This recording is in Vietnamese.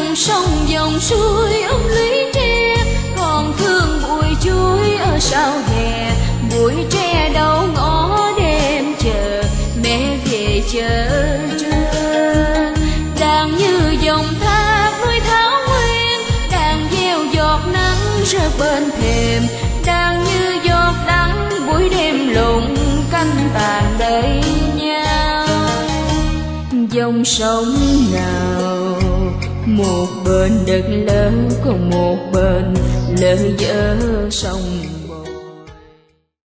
sông dòng suối ôm lũy tre, còn thương bụi chuối ở sau hè. Bụi tre đầu ngõ đêm chờ mẹ về chợ trưa. Đàn như dòng thác núi Thảo Nguyên, đàn gieo giọt nắng rơi bên thềm. Đàn như giọt đắng buổi đêm lụng canh tàn đợi nhau. Dòng sông nào một bên đất lớn, còn một bên lỡ dở sông